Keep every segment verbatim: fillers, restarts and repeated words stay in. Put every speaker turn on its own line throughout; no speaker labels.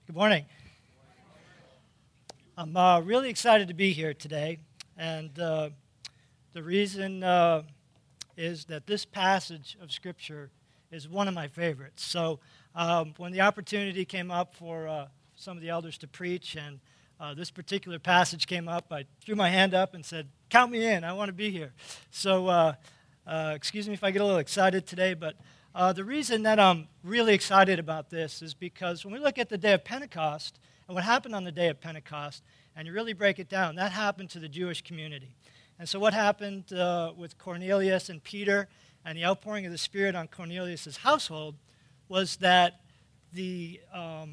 Good morning. I'm uh, really excited to be here today, and uh, the reason uh, is that this passage of Scripture is one of my favorites. So um, when the opportunity came up for uh, some of the elders to preach, and uh, this particular passage came up, I threw my hand up and said, count me in, I want to be here. So uh, uh, excuse me if I get a little excited today, but Uh, the reason that I'm really excited about this is because when we look at the day of Pentecost and what happened on the day of Pentecost, and you really break it down, that happened to the Jewish community. And so what happened uh, with Cornelius and Peter and the outpouring of the Spirit on Cornelius' household was that the, um,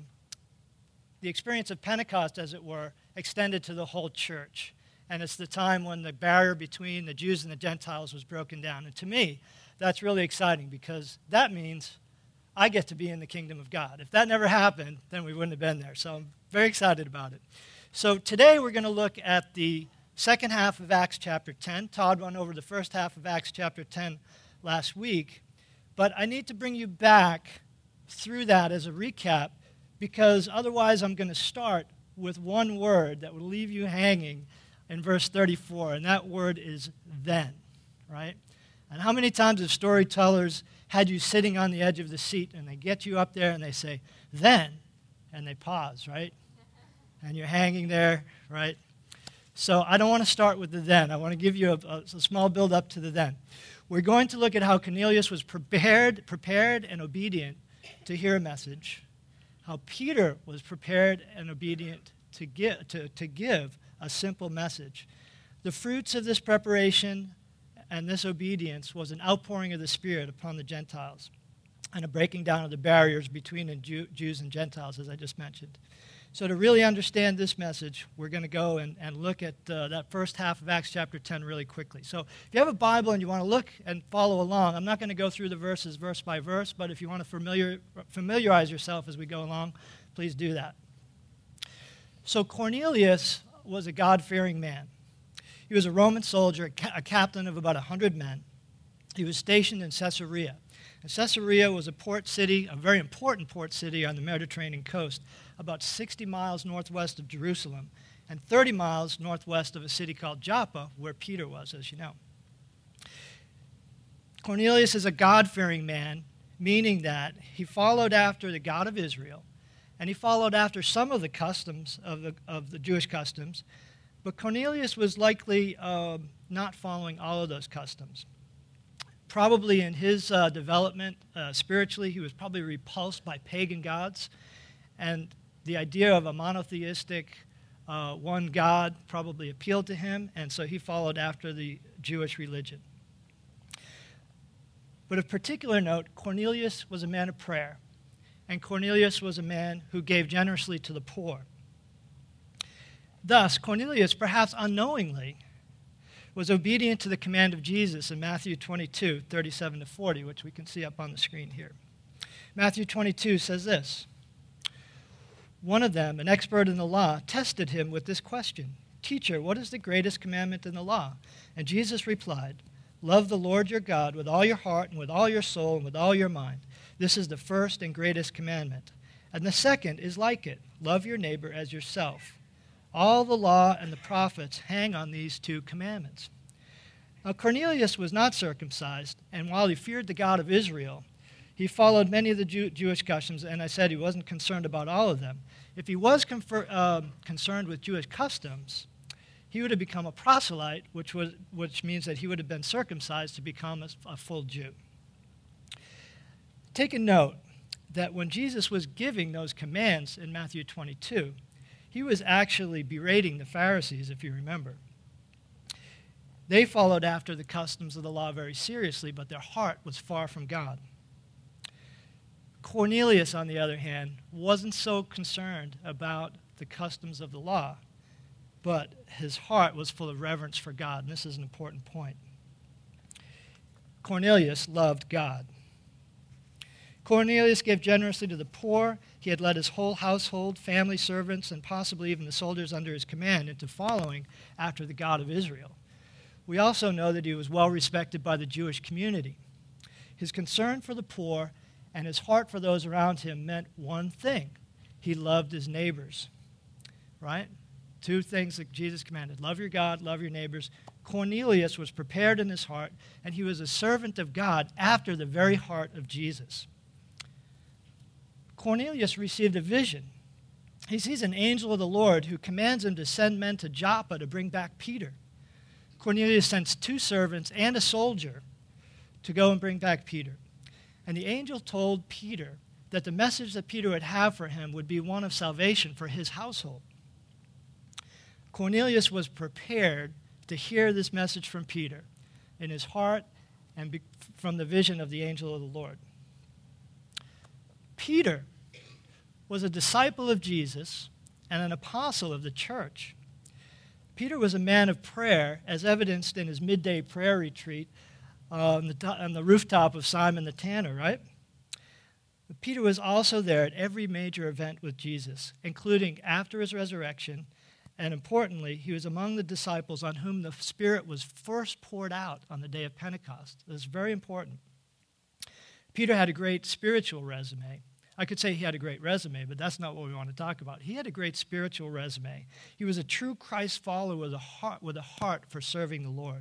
the experience of Pentecost, as it were, extended to the whole church. And it's the time when the barrier between the Jews and the Gentiles was broken down. And to me, that's really exciting because that means I get to be in the kingdom of God. If that never happened, then we wouldn't have been there. So I'm very excited about it. So today we're going to look at the second half of Acts chapter ten. Todd went over the first half of Acts chapter ten last week. But I need to bring you back through that as a recap because otherwise I'm going to start with one word that will leave you hanging in verse thirty-four, and that word is then, right? And how many times have storytellers had you sitting on the edge of the seat and they get you up there and they say, then, and they pause, right? And you're hanging there, right? So I don't want to start with the then. I want to give you a, a, a small build up to the then. We're going to look at how Cornelius was prepared, prepared and obedient to hear a message, how Peter was prepared and obedient to give, to, to give a simple message. The fruits of this preparation and this obedience was an outpouring of the Spirit upon the Gentiles and a breaking down of the barriers between the Jew, Jews and Gentiles, as I just mentioned. So to really understand this message, we're going to go and, and look at uh, that first half of Acts chapter ten really quickly. So if you have a Bible and you want to look and follow along, I'm not going to go through the verses verse by verse, but if you want to familiar, familiarize yourself as we go along, please do that. So Cornelius was a God-fearing man. He was a Roman soldier, a captain of about one hundred men. He was stationed in Caesarea. And Caesarea was a port city, a very important port city on the Mediterranean coast, about sixty miles northwest of Jerusalem and thirty miles northwest of a city called Joppa, where Peter was, as you know. Cornelius is a God-fearing man, meaning that he followed after the God of Israel, and he followed after some of the customs of the, of the Jewish customs. But Cornelius was likely uh, not following all of those customs. Probably in his uh, development uh, spiritually, he was probably repulsed by pagan gods. And the idea of a monotheistic uh, one God probably appealed to him, and so he followed after the Jewish religion. But of particular note, Cornelius was a man of prayer, and Cornelius was a man who gave generously to the poor. Thus, Cornelius, perhaps unknowingly, was obedient to the command of Jesus in Matthew twenty-two, thirty-seven to forty, which we can see up on the screen here. Matthew twenty-two says this: one of them, an expert in the law, tested him with this question, "Teacher, what is the greatest commandment in the law?" And Jesus replied, "Love the Lord your God with all your heart and with all your soul and with all your mind. This is the first and greatest commandment. And the second is like it, love your neighbor as yourself. All the law and the prophets hang on these two commandments." Now Cornelius was not circumcised, and while he feared the God of Israel, he followed many of the Jew- Jewish customs, and I said he wasn't concerned about all of them. If he was confer- uh, concerned with Jewish customs, he would have become a proselyte, which, was, which means that he would have been circumcised to become a, a full Jew. Take a note that when Jesus was giving those commands in Matthew twenty-two, he was actually berating the Pharisees, if you remember. They followed after the customs of the law very seriously, but their heart was far from God. Cornelius, on the other hand, wasn't so concerned about the customs of the law, but his heart was full of reverence for God, and this is an important point. Cornelius loved God. Cornelius gave generously to the poor. He had led his whole household, family, servants, and possibly even the soldiers under his command into following after the God of Israel. We also know that he was well respected by the Jewish community. His concern for the poor and his heart for those around him meant one thing. he loved his neighbors, right? Two things that Jesus commanded. Love your God, love your neighbors. Cornelius was prepared in his heart, and he was a servant of God after the very heart of Jesus. Cornelius received a vision. He sees an angel of the Lord who commands him to send men to Joppa to bring back Peter. Cornelius sends two servants and a soldier to go and bring back Peter. And the angel told Peter that the message that Peter would have for him would be one of salvation for his household. Cornelius was prepared to hear this message from Peter in his heart and be, from the vision of the angel of the Lord. Peter was a disciple of Jesus and an apostle of the church. Peter was a man of prayer, as evidenced in his midday prayer retreat uh, on, the, on the rooftop of Simon the Tanner, right? But Peter was also there at every major event with Jesus, including after his resurrection, and importantly, he was among the disciples on whom the Spirit was first poured out on the day of Pentecost. This is very important. Peter had a great spiritual resume. I could say he had a great resume, but that's not what we want to talk about. He had a great spiritual resume. He was a true Christ follower with a heart, with a heart for serving the Lord.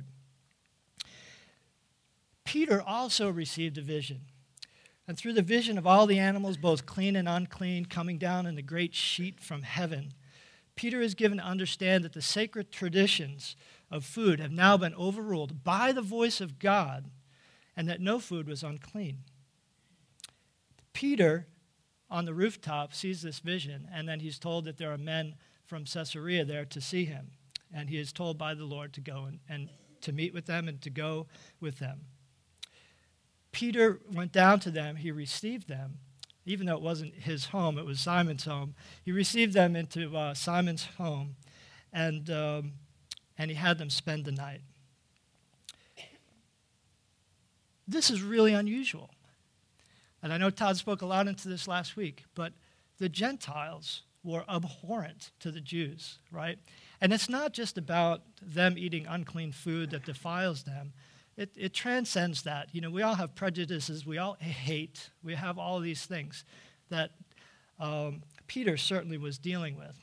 Peter also received a vision. And through the vision of all the animals, both clean and unclean, coming down in the great sheet from heaven, Peter is given to understand that the sacred traditions of food have now been overruled by the voice of God, and that no food was unclean. Peter, on the rooftop, sees this vision, and then he's told that there are men from Caesarea there to see him. And he is told by the Lord to go and, and to meet with them and to go with them. Peter went down to them. He received them. Even though it wasn't his home, it was Simon's home. He received them into uh, Simon's home, and, um, and he had them spend the night. This is really unusual. And I know Todd spoke a lot into this last week, but the Gentiles were abhorrent to the Jews, right? And it's not just about them eating unclean food that defiles them. It, it transcends that. You know, we all have prejudices. We all hate. We have all these things that um, Peter certainly was dealing with.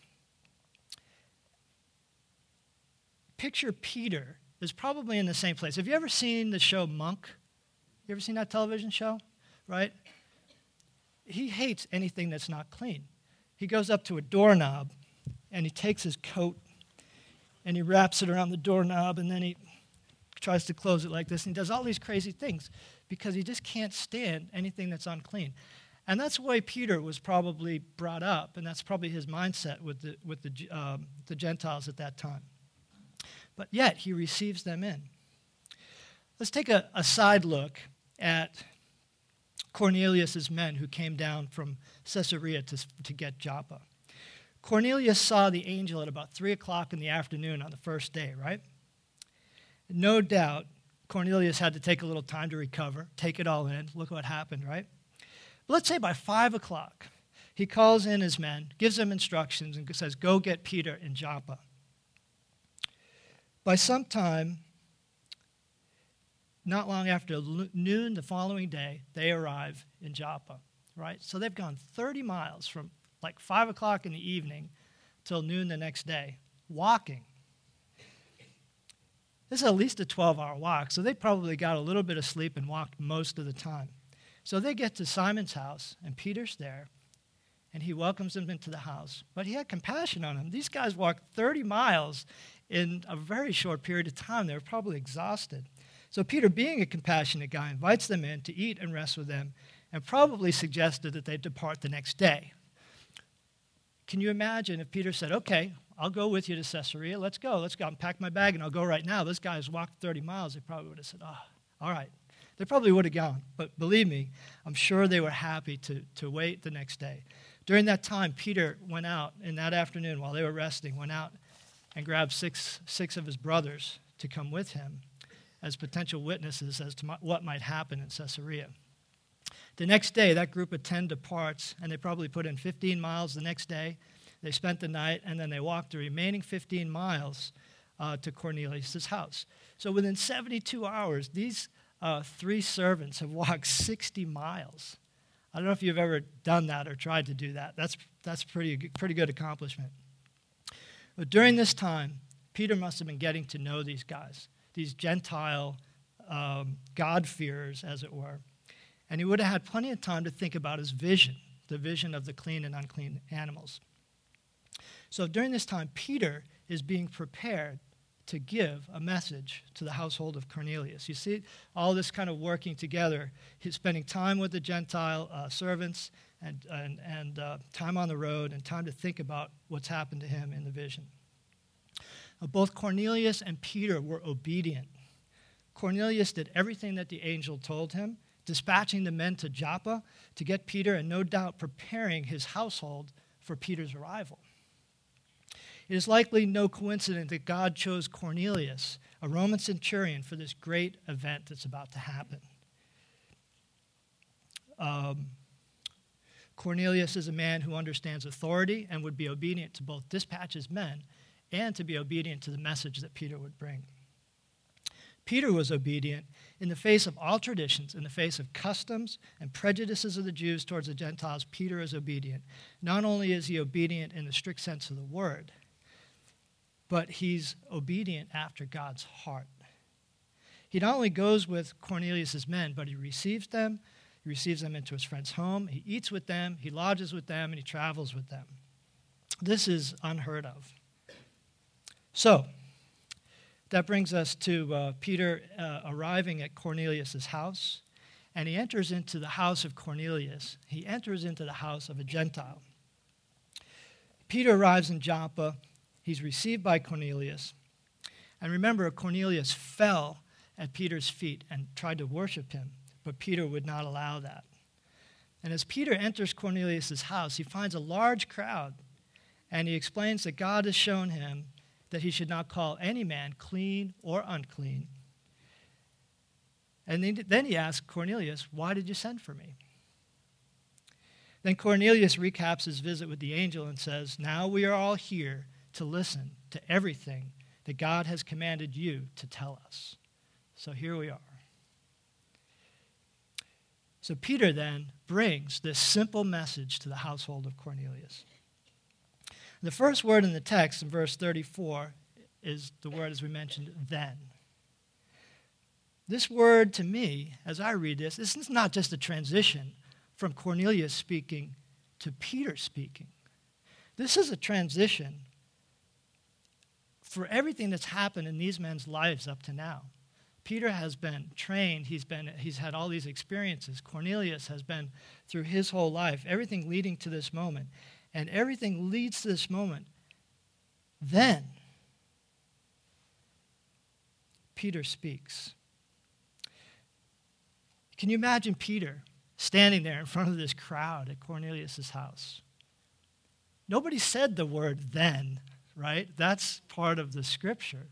Picture Peter is probably in the same place. Have you ever seen the show Monk? You ever seen that television show? Right? He hates anything that's not clean. He goes up to a doorknob, and he takes his coat, and he wraps it around the doorknob, and then he tries to close it like this, and he does all these crazy things because he just can't stand anything that's unclean. And that's the way Peter was probably brought up, and that's probably his mindset with the, with the, um, the Gentiles at that time. But yet, he receives them in. Let's take a, a side look at Cornelius' men who came down from Caesarea to, to get Joppa. Cornelius saw the angel at about three o'clock in the afternoon on the first day, right? No doubt, Cornelius had to take a little time to recover, take it all in, look what happened, right? But let's say by five o'clock, he calls in his men, gives them instructions, and says, go get Peter in Joppa. By some time, not long after noon the following day, they arrive in Joppa, right? So they've gone thirty miles from like five o'clock in the evening till noon the next day, walking. This is at least a twelve-hour walk, so they probably got a little bit of sleep and walked most of the time. So they get to Simon's house, and Peter's there, and he welcomes them into the house. But he had compassion on them. These guys walked thirty miles in a very short period of time. They were probably exhausted. So Peter, being a compassionate guy, invites them in to eat and rest with them, and probably suggested that they depart the next day. Can you imagine if Peter said, okay, I'll go with you to Caesarea. Let's go. Let's go. I'll pack my bag, and I'll go right now. This guy's walked thirty miles. They probably would have said, oh, all right. They probably would have gone. But believe me, I'm sure they were happy to, to wait the next day. During that time, Peter went out, in that afternoon while they were resting, went out and grabbed six, six of his brothers to come with him as potential witnesses as to what might happen in Caesarea. The next day, that group of ten departs, and they probably put in fifteen miles the next day. They spent the night, and then they walked the remaining fifteen miles uh, to Cornelius' house. So within seventy-two hours, these uh, three servants have walked sixty miles. I don't know if you've ever done that or tried to do that. That's that's pretty pretty good accomplishment. But during this time, Peter must have been getting to know these guys, these Gentile um, God-fearers, as it were. And he would have had plenty of time to think about his vision, the vision of the clean and unclean animals. So during this time, Peter is being prepared to give a message to the household of Cornelius. You see all this kind of working together. He's spending time with the Gentile uh, servants and, and, and uh, time on the road and time to think about what's happened to him in the vision. Uh, both Cornelius and Peter were obedient. Cornelius did everything that the angel told him, dispatching the men to Joppa to get Peter and no doubt preparing his household for Peter's arrival. It is likely no coincidence that God chose Cornelius, a Roman centurion, for this great event that's about to happen. Um, Cornelius is a man who understands authority and would be obedient to both dispatch his men and to be obedient to the message that Peter would bring. Peter was obedient in the face of all traditions, in the face of customs and prejudices of the Jews towards the Gentiles. Peter is obedient. Not only is he obedient in the strict sense of the word, but he's obedient after God's heart. He not only goes with Cornelius' men, but he receives them. He receives them into his friend's home. He eats with them. He lodges with them, and he travels with them. This is unheard of. So, that brings us to uh, Peter uh, arriving at Cornelius' house, and he enters into the house of Cornelius. He enters into the house of a Gentile. Peter arrives in Joppa. He's received by Cornelius. And remember, Cornelius fell at Peter's feet and tried to worship him, but Peter would not allow that. And as Peter enters Cornelius' house, he finds a large crowd, and he explains that God has shown him that he should not call any man clean or unclean. And then he asks Cornelius, "Why did you send for me?" Then Cornelius recaps his visit with the angel and says, "Now we are all here to listen to everything that God has commanded you to tell us." So here we are. So Peter then brings this simple message to the household of Cornelius. The first word in the text in verse thirty-four is the word, as we mentioned, then. This word, to me, as I read this, this is not just a transition from Cornelius speaking to Peter speaking. This is a transition for everything that's happened in these men's lives up to now. Peter has been trained. He's been, he's had all these experiences. Cornelius has been through his whole life, everything leading to this moment. And everything leads to this moment. Then, Peter speaks. Can you imagine Peter standing there in front of this crowd at Cornelius' house? Nobody said the word then, right? That's part of the scripture.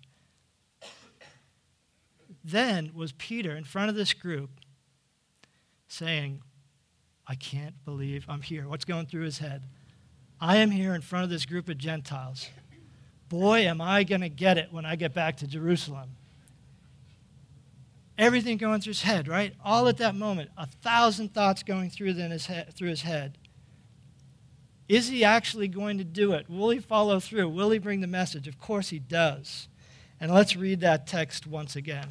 Then was Peter in front of this group saying, "I can't believe I'm here." What's going through his head? I am here in front of this group of Gentiles. Boy, am I going to get it when I get back to Jerusalem. Everything going through his head, right? All at that moment, a thousand thoughts going through his head, through his head. Is he actually going to do it? Will he follow through? Will he bring the message? Of course he does. And let's read that text once again.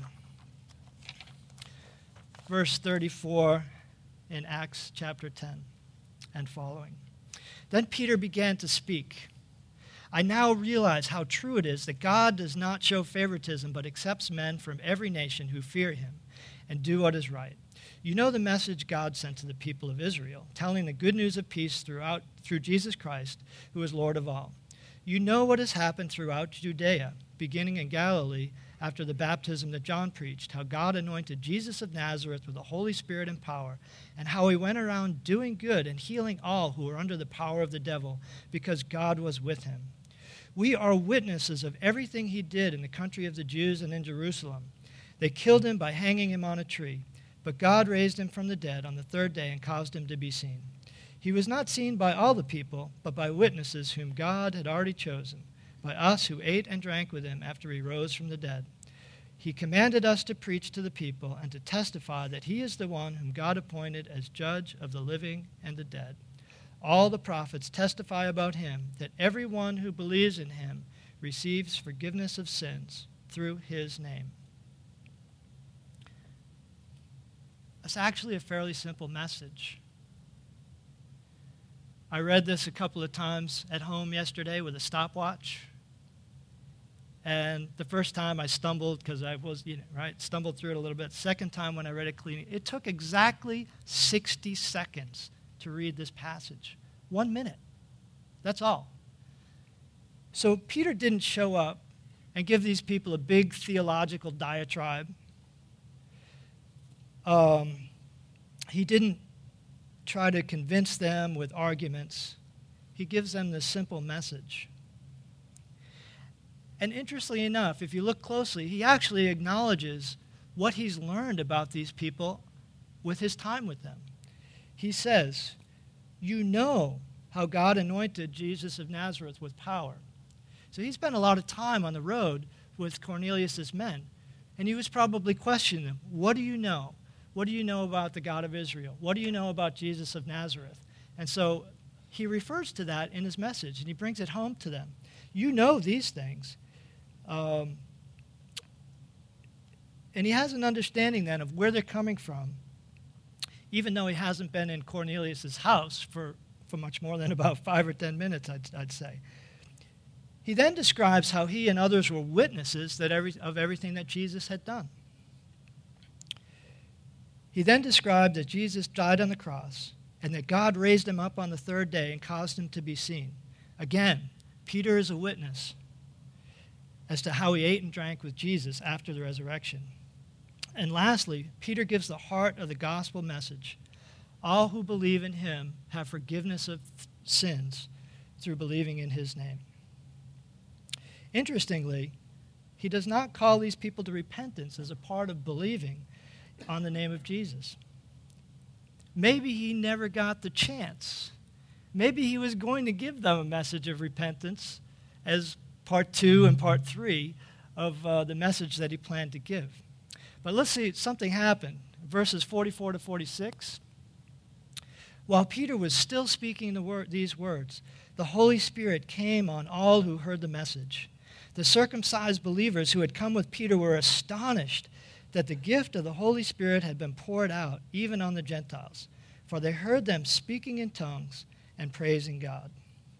Verse thirty-four in Acts chapter ten and following. Then Peter began to speak. "I now realize how true it is that God does not show favoritism, but accepts men from every nation who fear him and do what is right. You know the message God sent to the people of Israel, telling the good news of peace throughout through Jesus Christ, who is Lord of all. You know what has happened throughout Judea, beginning in Galilee after the baptism that John preached, how God anointed Jesus of Nazareth with the Holy Spirit and power, and how he went around doing good and healing all who were under the power of the devil, because God was with him. We are witnesses of everything he did in the country of the Jews and in Jerusalem. They killed him by hanging him on a tree, but God raised him from the dead on the third day and caused him to be seen. He was not seen by all the people, but by witnesses whom God had already chosen, by us who ate and drank with him after he rose from the dead. He commanded us to preach to the people and to testify that he is the one whom God appointed as judge of the living and the dead. All the prophets testify about him, that everyone who believes in him receives forgiveness of sins through his name. It's actually a fairly simple message. I read this a couple of times at home yesterday with a stopwatch. And the first time I stumbled because I was, you know, right, stumbled through it a little bit. Second time when I read it clean, it took exactly sixty seconds to read this passage. One minute. That's all. So Peter didn't show up and give these people a big theological diatribe. Um, he didn't try to convince them with arguments. He gives them this simple message. And interestingly enough, if you look closely, he actually acknowledges what he's learned about these people with his time with them. He says, you know how God anointed Jesus of Nazareth with power. So he spent a lot of time on the road with Cornelius' men. And he was probably questioning them. What do you know? What do you know about the God of Israel? What do you know about Jesus of Nazareth? And so he refers to that in his message, and he brings it home to them. You know these things. Um, and he has an understanding then of where they're coming from, even though he hasn't been in Cornelius' house for, for much more than about five or ten minutes, I'd, I'd say. He then describes how he and others were witnesses that every, of everything that Jesus had done. He then described that Jesus died on the cross and that God raised him up on the third day and caused him to be seen. Again, Peter is a witness as to how he ate and drank with Jesus after the resurrection. And lastly, Peter gives the heart of the gospel message. All who believe in him have forgiveness of sins through believing in his name. Interestingly, he does not call these people to repentance as a part of believing on the name of Jesus. Maybe he never got the chance. Maybe he was going to give them a message of repentance as part two and part three of uh, the message that he planned to give. But let's see, something happened. Verses forty-four to forty-six. While Peter was still speaking the word, these words, the Holy Spirit came on all who heard the message. The circumcised believers who had come with Peter were astonished that the gift of the Holy Spirit had been poured out even on the Gentiles, for they heard them speaking in tongues and praising God.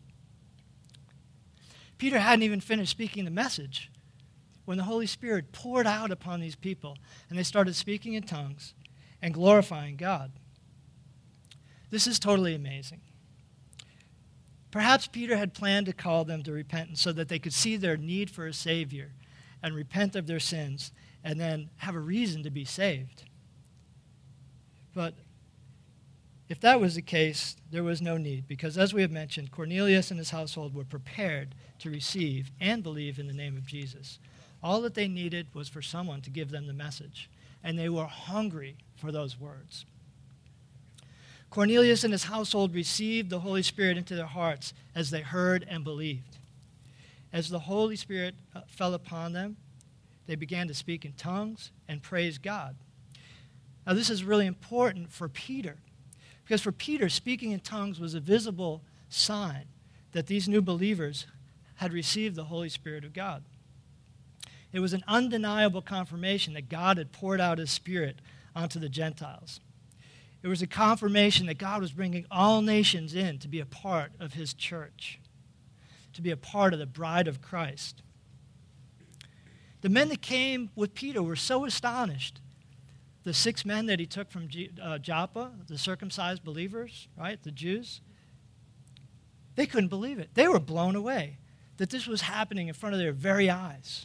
Peter hadn't even finished speaking the message when the Holy Spirit poured out upon these people, and they started speaking in tongues and glorifying God. This is totally amazing. Perhaps Peter had planned to call them to repentance so that they could see their need for a Savior and repent of their sins and then have a reason to be saved. But if that was the case, there was no need, because as we have mentioned, Cornelius and his household were prepared to receive and believe in the name of Jesus. All that they needed was for someone to give them the message, and they were hungry for those words. Cornelius and his household received the Holy Spirit into their hearts as they heard and believed. As the Holy Spirit fell upon them, they began to speak in tongues and praise God. Now, this is really important for Peter, because for Peter, speaking in tongues was a visible sign that these new believers had received the Holy Spirit of God. It was an undeniable confirmation that God had poured out his Spirit onto the Gentiles. It was a confirmation that God was bringing all nations in to be a part of his church, to be a part of the bride of Christ. The men that came with Peter were so astonished. The six men that he took from uh, Joppa, the circumcised believers, right, the Jews, they couldn't believe it. They were blown away that this was happening in front of their very eyes,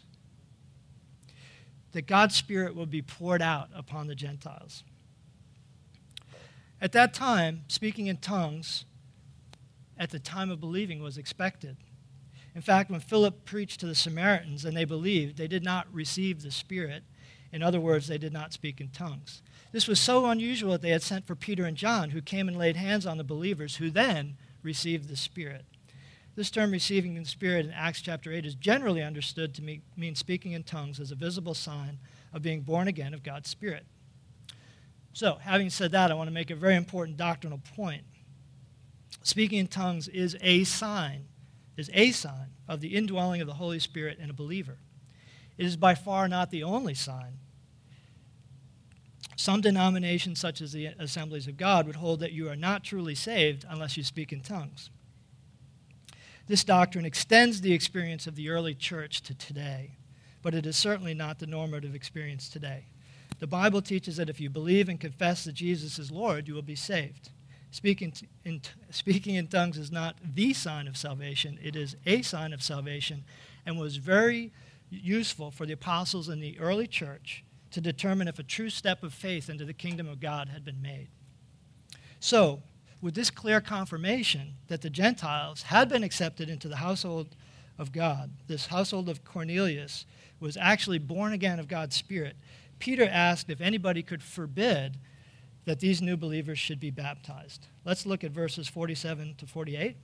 that God's Spirit would be poured out upon the Gentiles. At that time, speaking in tongues at the time of believing was expected. In fact, when Philip preached to the Samaritans and they believed, they did not receive the Spirit. In other words, they did not speak in tongues. This was so unusual that they had sent for Peter and John, who came and laid hands on the believers, who then received the Spirit. This term, receiving the Spirit, in Acts chapter eight, is generally understood to mean speaking in tongues as a visible sign of being born again of God's Spirit. So, having said that, I want to make a very important doctrinal point. Speaking in tongues is a sign, is a sign of the indwelling of the Holy Spirit in a believer. It is by far not the only sign. Some denominations, such as the Assemblies of God, would hold that you are not truly saved unless you speak in tongues. This doctrine extends the experience of the early church to today, but it is certainly not the normative experience today. The Bible teaches that if you believe and confess that Jesus is Lord, you will be saved. Speaking in, speaking in tongues is not the sign of salvation. It is a sign of salvation and was very useful for the apostles in the early church to determine if a true step of faith into the kingdom of God had been made. So, with this clear confirmation that the Gentiles had been accepted into the household of God, this household of Cornelius was actually born again of God's Spirit, Peter asked if anybody could forbid that these new believers should be baptized. Let's look at verses forty-seven to forty-eight.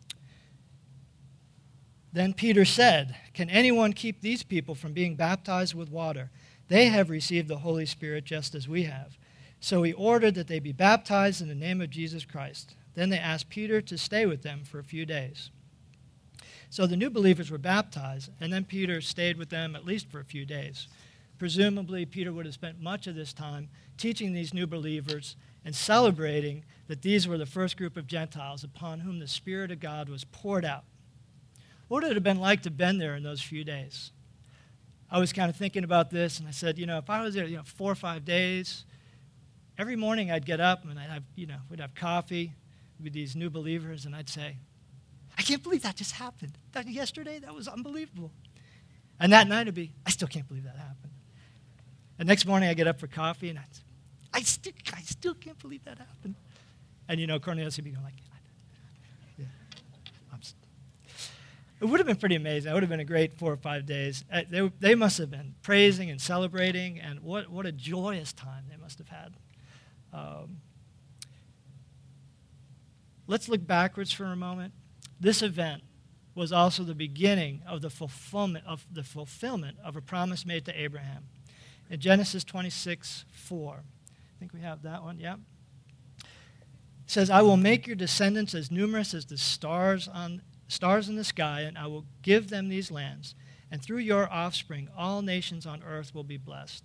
Then Peter said, "Can anyone keep these people from being baptized with water? They have received the Holy Spirit just as we have." So he ordered that they be baptized in the name of Jesus Christ. Then they asked Peter to stay with them for a few days. So the new believers were baptized, and then Peter stayed with them at least for a few days. Presumably, Peter would have spent much of this time teaching these new believers and celebrating that these were the first group of Gentiles upon whom the Spirit of God was poured out. What would it have been like to have been there in those few days? I was kind of thinking about this, and I said, you know, if I was there, you know, four or five days, every morning I'd get up and I'd have, you know, we'd have coffee with these new believers, and I'd say, "I can't believe that just happened. That yesterday, that was unbelievable." And that night it'd be, "I still can't believe that happened." The next morning I get up for coffee, and I'd say, I still, I still can't believe that happened. And, you know, Cornelius would be going like, yeah, I'm st-. It would have been pretty amazing. It would have been a great four or five days. Uh, they, they must have been praising and celebrating, and what, what a joyous time they must have had. Um, let's look backwards for a moment. This event was also the beginning of the fulfillment of the fulfillment of a promise made to Abraham. In Genesis twenty-six four, I think we have that one, yeah. It says, "I will make your descendants as numerous as the stars on stars in the sky, and I will give them these lands, and through your offspring all nations on earth will be blessed."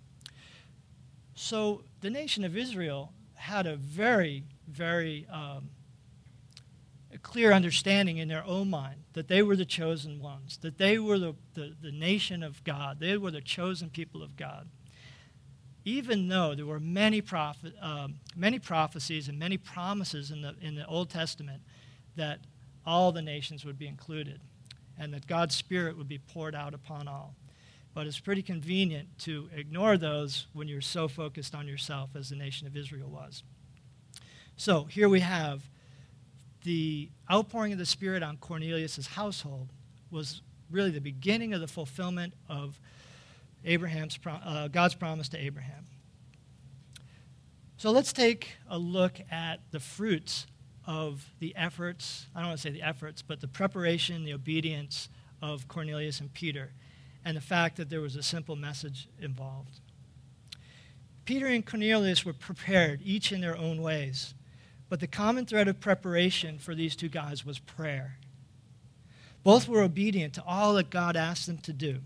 So the nation of Israel had a very, very um, a clear understanding in their own mind that they were the chosen ones, that they were the, the, the nation of God, they were the chosen people of God. Even though there were many prophet, um, many prophecies and many promises in the, in the Old Testament that all the nations would be included and that God's Spirit would be poured out upon all. But it's pretty convenient to ignore those when you're so focused on yourself as the nation of Israel was. So here we have the outpouring of the Spirit on Cornelius' household was really the beginning of the fulfillment of Abraham's uh, God's promise to Abraham. So let's take a look at the fruits of the efforts, I don't want to say the efforts, but the preparation, the obedience of Cornelius and Peter, and the fact that there was a simple message involved. Peter and Cornelius were prepared, each in their own ways. But the common thread of preparation for these two guys was prayer. Both were obedient to all that God asked them to do.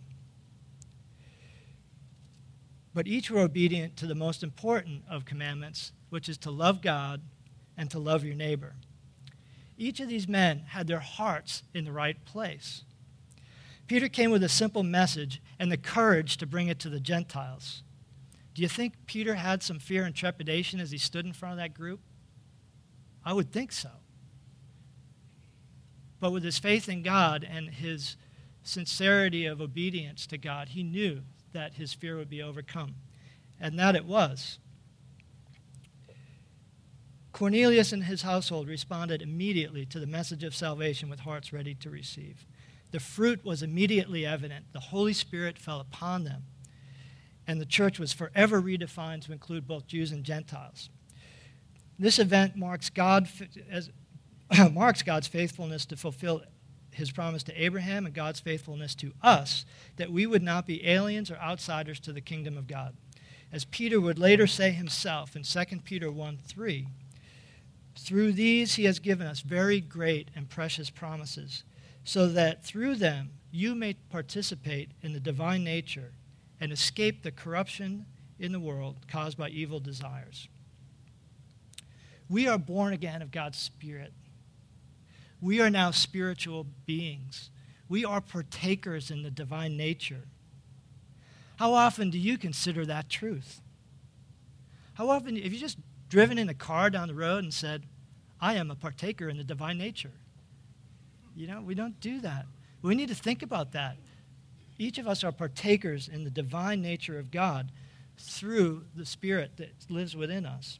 But each were obedient to the most important of commandments, which is to love God and to love your neighbor. Each of these men had their hearts in the right place. Peter came with a simple message and the courage to bring it to the Gentiles. Do you think Peter had some fear and trepidation as he stood in front of that group? I would think so. But with his faith in God and his sincerity of obedience to God, he knew that his fear would be overcome. And that it was. Cornelius and his household responded immediately to the message of salvation with hearts ready to receive. The fruit was immediately evident. The Holy Spirit fell upon them. And the church was forever redefined to include both Jews and Gentiles. This event marks God as marks God's faithfulness to fulfill his promise to Abraham and God's faithfulness to us, that we would not be aliens or outsiders to the kingdom of God. As Peter would later say himself in Second Peter one three, through these he has given us very great and precious promises, so that through them you may participate in the divine nature and escape the corruption in the world caused by evil desires. We are born again of God's Spirit. We are now spiritual beings. We are partakers in the divine nature. How often do you consider that truth? How often have you just driven in a car down the road and said, I am a partaker in the divine nature? You know, we don't do that. We need to think about that. Each of us are partakers in the divine nature of God through the Spirit that lives within us.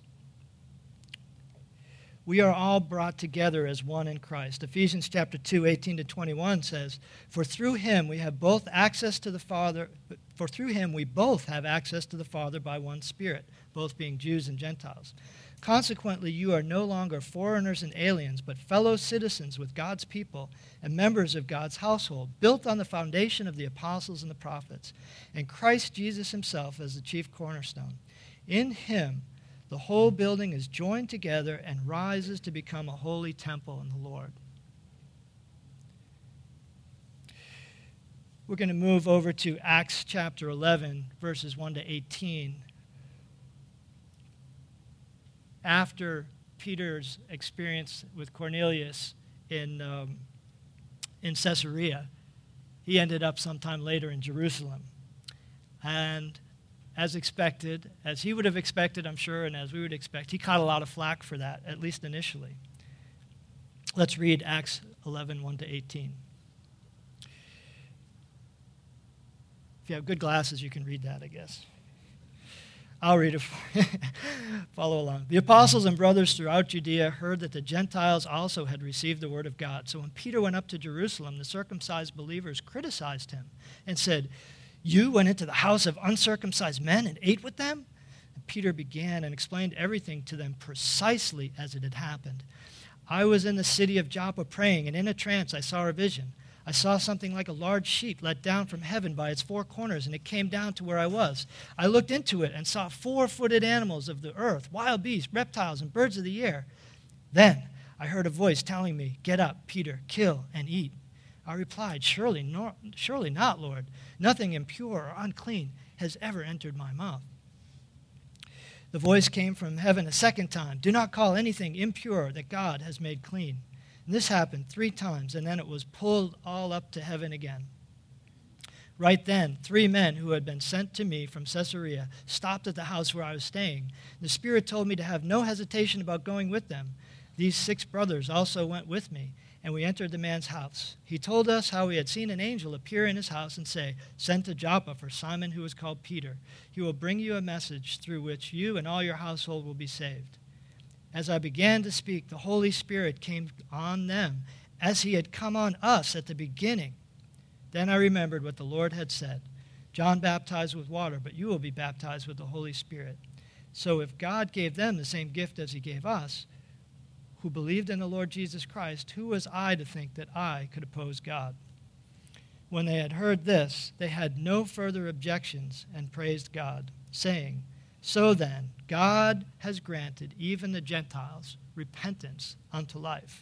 We are all brought together as one in Christ. Ephesians chapter two, eighteen to twenty-one says, For through him we have both access to the Father, for through him we both have access to the Father by one Spirit, both being Jews and Gentiles. Consequently, you are no longer foreigners and aliens, but fellow citizens with God's people and members of God's household, built on the foundation of the apostles and the prophets, and Christ Jesus himself as the chief cornerstone. In him, the whole building is joined together and rises to become a holy temple in the Lord. We're going to move over to Acts chapter eleven, verses one to eighteen. After Peter's experience with Cornelius in, um, in Caesarea, he ended up sometime later in Jerusalem. And as expected, as he would have expected, I'm sure, and as we would expect, he caught a lot of flack for that, at least initially. Let's read Acts eleven, one to eighteen. If you have good glasses, you can read that, I guess. I'll read it. Follow along. The apostles and brothers throughout Judea heard that the Gentiles also had received the word of God. So when Peter went up to Jerusalem, the circumcised believers criticized him and said, You went into the house of uncircumcised men and ate with them? And Peter began and explained everything to them precisely as it had happened. I was in the city of Joppa praying, and in a trance I saw a vision. I saw something like a large sheet let down from heaven by its four corners, and it came down to where I was. I looked into it and saw four-footed animals of the earth, wild beasts, reptiles, and birds of the air. Then I heard a voice telling me, Get up, Peter, kill and eat. I replied, Surely, nor, surely not, Lord. Nothing impure or unclean has ever entered my mouth. The voice came from heaven a second time. Do not call anything impure that God has made clean. And this happened three times, and then it was pulled all up to heaven again. Right then, three men who had been sent to me from Caesarea stopped at the house where I was staying. The Spirit told me to have no hesitation about going with them. These six brothers also went with me, and we entered the man's house. He told us how he had seen an angel appear in his house and say, Send to Joppa for Simon, who is called Peter. He will bring you a message through which you and all your household will be saved. As I began to speak, the Holy Spirit came on them as he had come on us at the beginning. Then I remembered what the Lord had said. John baptized with water, but you will be baptized with the Holy Spirit. So if God gave them the same gift as he gave us, who believed in the Lord Jesus Christ, who was I to think that I could oppose God? When they had heard this, they had no further objections and praised God, saying, So then, God has granted even the Gentiles repentance unto life.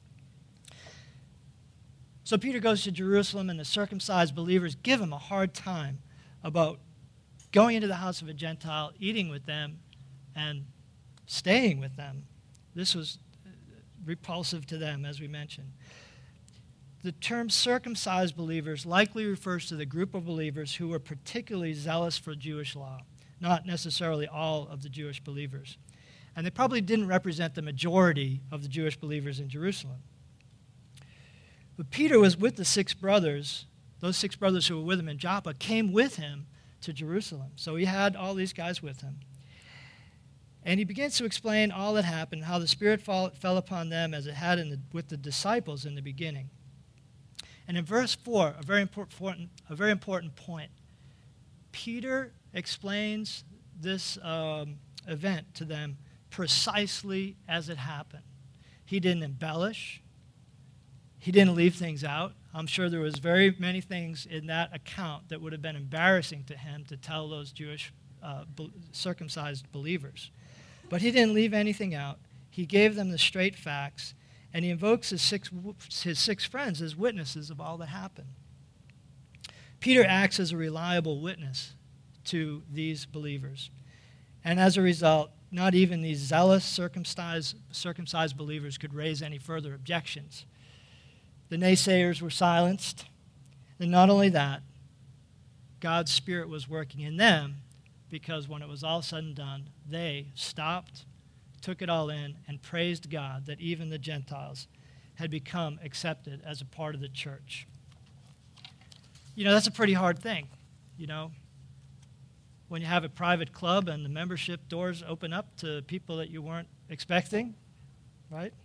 So Peter goes to Jerusalem, and the circumcised believers give him a hard time about going into the house of a Gentile, eating with them, and staying with them. This was repulsive to them, as we mentioned. The term circumcised believers likely refers to the group of believers who were particularly zealous for Jewish law, not necessarily all of the Jewish believers. And they probably didn't represent the majority of the Jewish believers in Jerusalem. But Peter was with the six brothers. Those six brothers who were with him in Joppa came with him to Jerusalem. So he had all these guys with him. And he begins to explain all that happened, how the Spirit fall, fell upon them as it had in the, with the disciples in the beginning. And in verse four, a very important, a very important point, Peter explains this um, event to them precisely as it happened. He He didn't embellish. He didn't leave things out. I'm sure there was very many things in that account that would have been embarrassing to him to tell those Jewish uh, be- circumcised believers. But he didn't leave anything out. He gave them the straight facts, and he invokes his six, his six friends as witnesses of all that happened. Peter acts as a reliable witness to these believers. And as a result, not even these zealous circumcised, circumcised believers could raise any further objections. The naysayers were silenced. And not only that, God's Spirit was working in them, because when it was all said and done, they stopped, took it all in, and praised God that even the Gentiles had become accepted as a part of the church. You know, that's a pretty hard thing, you know. When you have a private club and the membership doors open up to people that you weren't expecting, right?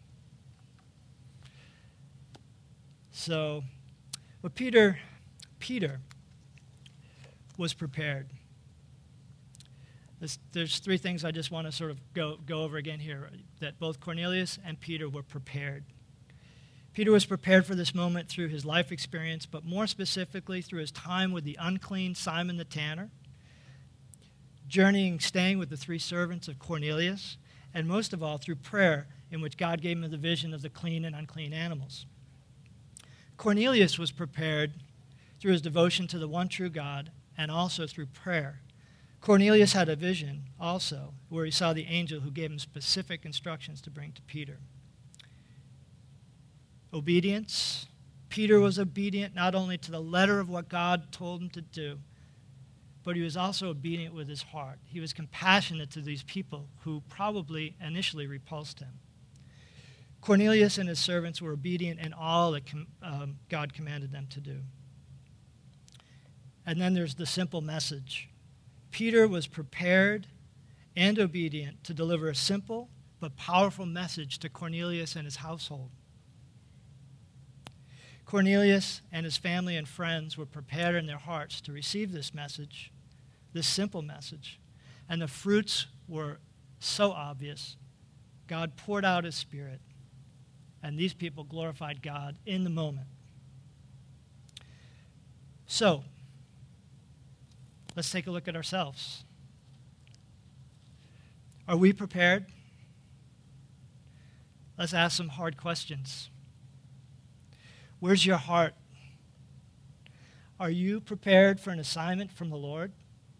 So, but Peter, Peter was prepared. This, there's three things I just want to sort of go, go over again here, that both Cornelius and Peter were prepared. Peter was prepared for this moment through his life experience, but more specifically through his time with the unclean Simon the tanner, journeying, staying with the three servants of Cornelius, and most of all through prayer, in which God gave him the vision of the clean and unclean animals. Cornelius was prepared through his devotion to the one true God and also through prayer. Cornelius had a vision also where he saw the angel who gave him specific instructions to bring to Peter. Obedience. Peter was obedient not only to the letter of what God told him to do, but he was also obedient with his heart. He was compassionate to these people who probably initially repulsed him. Cornelius and his servants were obedient in all that com- um, God commanded them to do. And then there's the simple message. Peter was prepared and obedient to deliver a simple but powerful message to Cornelius and his household. Cornelius and his family and friends were prepared in their hearts to receive this message, this simple message, and the fruits were so obvious. God poured out his Spirit, and these people glorified God in the moment. So, let's take a look at ourselves. Are we prepared? Let's ask some hard questions. Where's your heart? Are you prepared for an assignment from the Lord?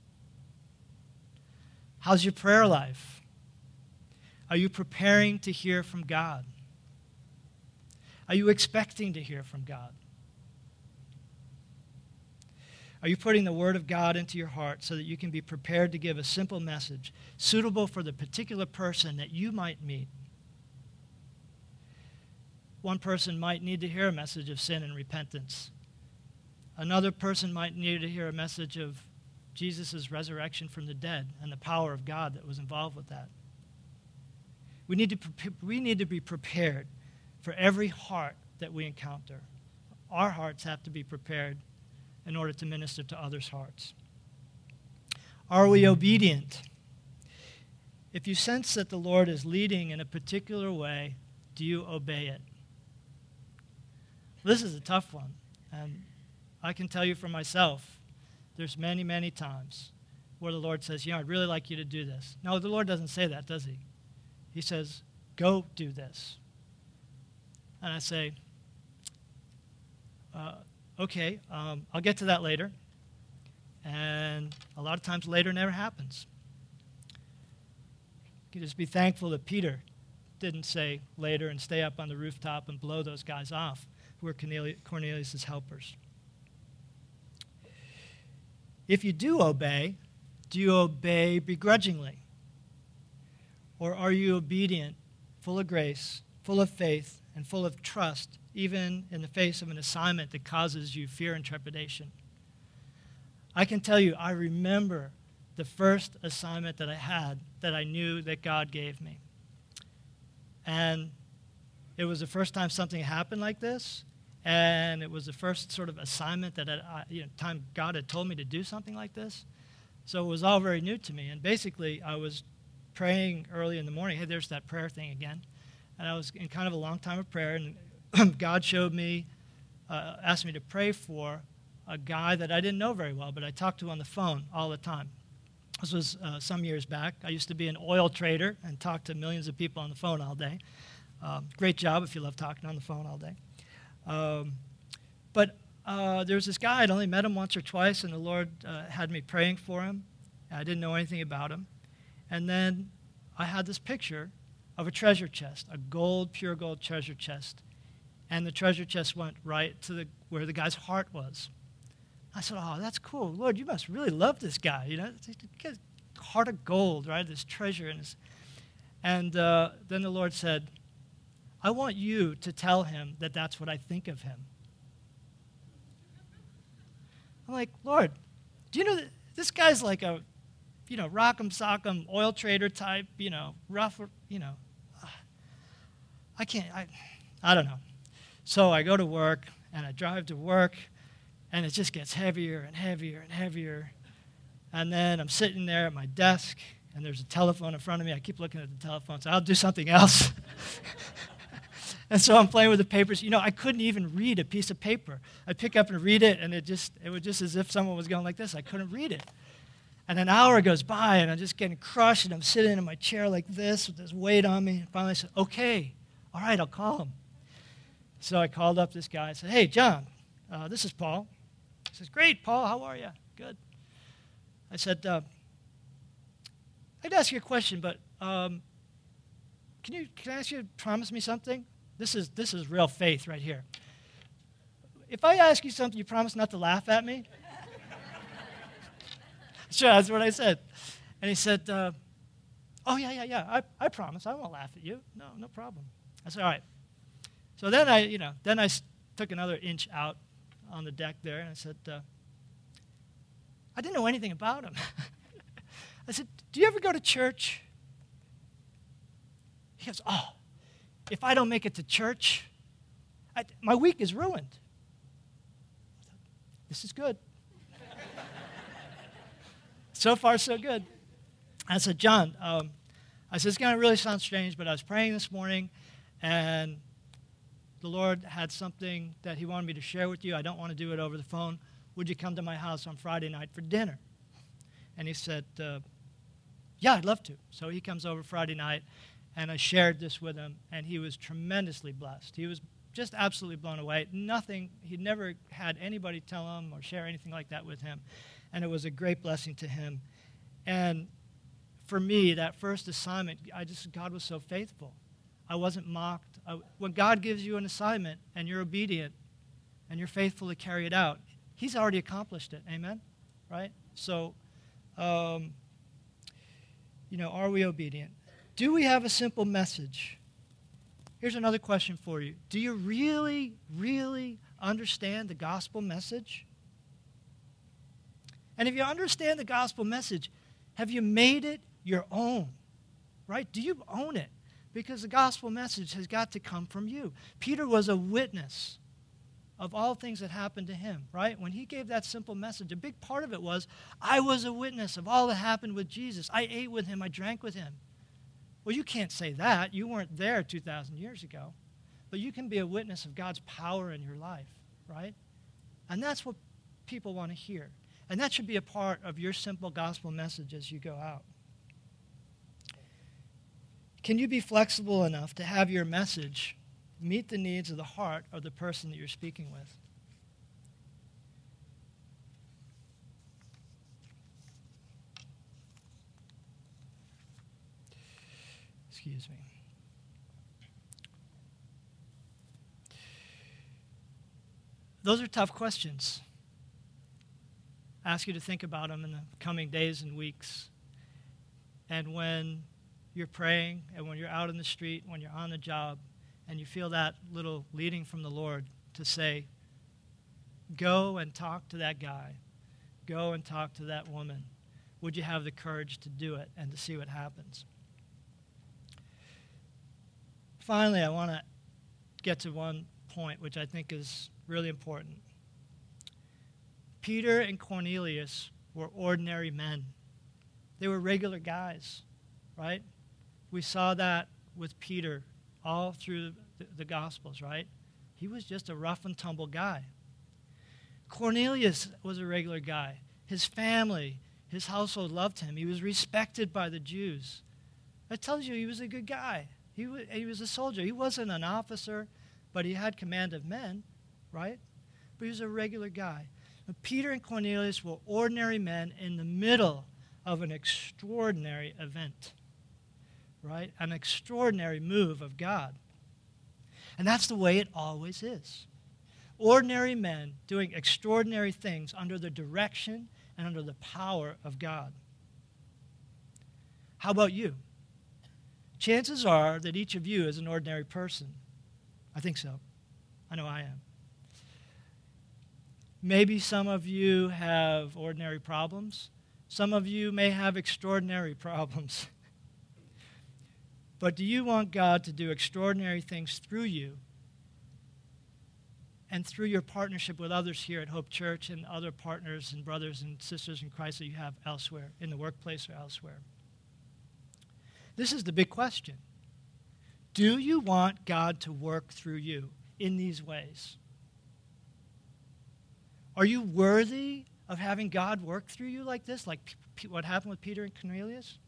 How's your prayer life? Are you preparing to hear from God? Are you expecting to hear from God? Are you putting the Word of God into your heart so that you can be prepared to give a simple message suitable for the particular person that you might meet? One person might need to hear a message of sin and repentance. Another person might need to hear a message of Jesus' resurrection from the dead and the power of God that was involved with that. We need to, pre- we need to be prepared for every heart that we encounter. Our hearts have to be prepared in order to minister to others' hearts. Are we obedient? If you sense that the Lord is leading in a particular way, do you obey it? This is a tough one, and I can tell you for myself, there's many, many times where the Lord says, you know, I'd really like you to do this. No, the Lord doesn't say that, does he? He says, go do this. And I say, uh, okay, um, I'll get to that later. And a lot of times later never happens. You can just be thankful that Peter didn't say later and stay up on the rooftop and blow those guys off who were Cornelius' helpers. If you do obey, do you obey begrudgingly? Or are you obedient, full of grace, full of faith, and full of trust, even in the face of an assignment that causes you fear and trepidation? I can tell you, I remember the first assignment that I had that I knew that God gave me. And it was the first time something happened like this, and it was the first sort of assignment that I, you know, time God had told me to do something like this. So it was all very new to me. And basically, I was praying early in the morning. Hey, there's that prayer thing again. and I was in kind of a long time of prayer, and God showed me, uh, asked me to pray for a guy that I didn't know very well, but I talked to on the phone all the time. This was uh, some years back. I used to be an oil trader and talk to millions of people on the phone all day. Um, great job if you love talking on the phone all day. Um, but uh, there was this guy, I'd only met him once or twice, and the Lord uh, had me praying for him. I didn't know anything about him. And then I had this picture of a treasure chest, a gold, pure gold treasure chest. And the treasure chest went right to the, where the guy's heart was. I said, oh, that's cool. Lord, you must really love this guy. You know, he's a heart of gold, right? This treasure in his. And uh, then the Lord said, I want you to tell him that that's what I think of him. I'm like, Lord, do you know that this guy's like a, you know, rock'em sock'em oil trader type, you know, rough, you know. I can't, I, I don't know. So I go to work, and I drive to work, and it just gets heavier and heavier and heavier. And then I'm sitting there at my desk, and there's a telephone in front of me. I keep looking at the telephone, so I'll do something else. And so I'm playing with the papers. You know, I couldn't even read a piece of paper. I'd pick up and read it, and it just it was just as if someone was going like this. I couldn't read it. And an hour goes by, and I'm just getting crushed, and I'm sitting in my chair like this with this weight on me. And finally I said, okay, all right, I'll call him. So I called up this guy. I said, hey, John, uh, this is Paul. He says, great, Paul, how are you? Good. I said, uh, I'd ask you a question, but um, can you can I ask you to promise me something? This is this is real faith right here. If I ask you something, you promise not to laugh at me? Sure, that's what I said. And he said, uh, oh, yeah, yeah, yeah, I, I promise. I won't laugh at you. No, no problem. I said, all right. So then I, you know, then I s- took another inch out on the deck there, and I said, uh, I didn't know anything about him. I said, do you ever go to church? He goes, oh, if I don't make it to church, I, my week is ruined. I thought, this is good. So far, so good. I said, John, um, I said, it's going to really sound strange, but I was praying this morning, and the Lord had something that he wanted me to share with you. I don't want to do it over the phone. Would you come to my house on Friday night for dinner? And he said, uh, yeah, I'd love to. So he comes over Friday night, and I shared this with him, and he was tremendously blessed. He was just absolutely blown away. Nothing, he'd never had anybody tell him or share anything like that with him, and it was a great blessing to him. And for me, that first assignment, I just, God was so faithful. I wasn't mocked. I, when God gives you an assignment and you're obedient and you're faithful to carry it out, he's already accomplished it. Amen? Right? So, um, you know, are we obedient? Do we have a simple message? Here's another question for you. Do you really, really understand the gospel message? And if you understand the gospel message, have you made it your own? Right? Do you own it? Because the gospel message has got to come from you. Peter was a witness of all things that happened to him, right? When he gave that simple message, a big part of it was, I was a witness of all that happened with Jesus. I ate with him. I drank with him. Well, you can't say that. You weren't there two thousand years ago. But you can be a witness of God's power in your life, right? And that's what people want to hear. And that should be a part of your simple gospel message as you go out. Can you be flexible enough to have your message meet the needs of the heart of the person that you're speaking with? Excuse me. Those are tough questions. I ask you to think about them in the coming days and weeks. And when you're praying and when you're out in the street, when you're on the job, and you feel that little leading from the Lord to say, go and talk to that guy. Go and talk to that woman. Would you have the courage to do it and to see what happens? Finally, I want to get to one point which I think is really important. Peter and Cornelius were ordinary men. They were regular guys, right? We saw that with Peter all through the, the Gospels, right? He was just a rough and tumble guy. Cornelius was a regular guy. His family, his household loved him. He was respected by the Jews. That tells you he was a good guy. He was, he was a soldier. He wasn't an officer, but he had command of men, right? But he was a regular guy. And Peter and Cornelius were ordinary men in the middle of an extraordinary event, right? An extraordinary move of God. And that's the way it always is. Ordinary men doing extraordinary things under the direction and under the power of God. How about you? Chances are that each of you is an ordinary person. I think so. I know I am. Maybe some of you have ordinary problems. Some of you may have extraordinary problems. But do you want God to do extraordinary things through you and through your partnership with others here at Hope Church and other partners and brothers and sisters in Christ that you have elsewhere, in the workplace or elsewhere? This is the big question. Do you want God to work through you in these ways? Are you worthy of having God work through you like this, like P- what happened with Peter and Cornelius?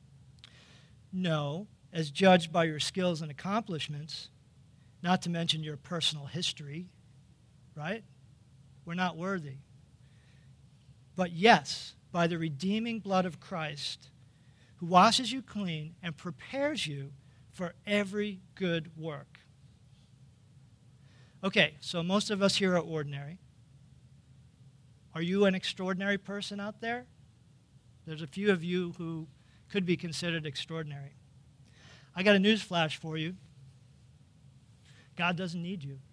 No, as judged by your skills and accomplishments, not to mention your personal history, right? We're not worthy. But yes, by the redeeming blood of Christ, who washes you clean and prepares you for every good work. Okay, so most of us here are ordinary. Are you an extraordinary person out there? There's a few of you who could be considered extraordinary. I got a news flash for you. God doesn't need you.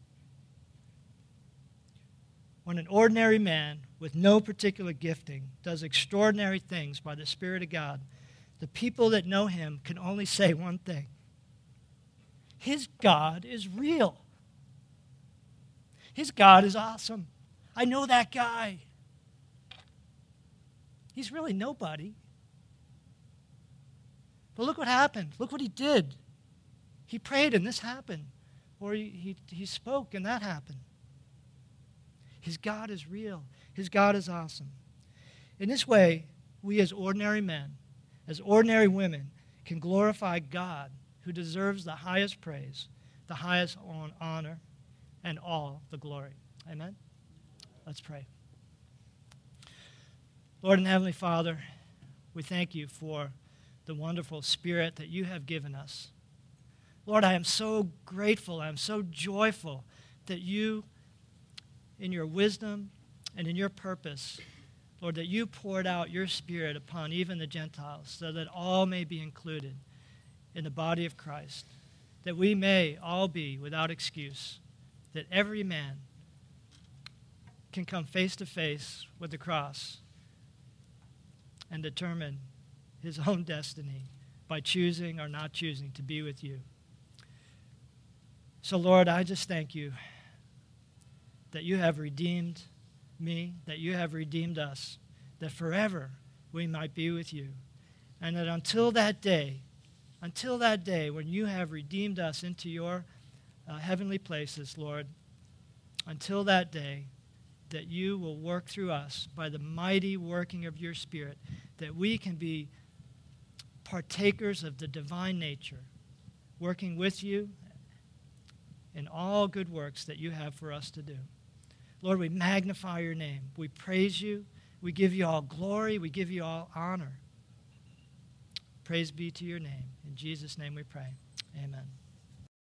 When an ordinary man with no particular gifting does extraordinary things by the Spirit of God, the people that know him can only say one thing. His God is real. His God is awesome. I know that guy. He's really nobody. But look what happened. Look what he did. He prayed and this happened. Or he, he, he spoke and that happened. His God is real. His God is awesome. In this way, we as ordinary men, as ordinary women, can glorify God, who deserves the highest praise, the highest honor, and all the glory. Amen? Let's pray. Lord and Heavenly Father, we thank you for the wonderful Spirit that you have given us. Lord, I am so grateful, I am so joyful that you, in your wisdom and in your purpose, Lord, that you poured out your Spirit upon even the Gentiles so that all may be included in the body of Christ, that we may all be without excuse, that every man can come face to face with the cross and determine his own destiny by choosing or not choosing to be with you. So, Lord, I just thank you that you have redeemed me, that you have redeemed us, that forever we might be with you. And that until that day, until that day when you have redeemed us into your uh, heavenly places, Lord, until that day, that you will work through us by the mighty working of your Spirit, that we can be partakers of the divine nature, working with you in all good works that you have for us to do. Lord, we magnify your name. We praise you. We give you all glory. We give you all honor. Praise be to your name. In Jesus' name we pray. Amen.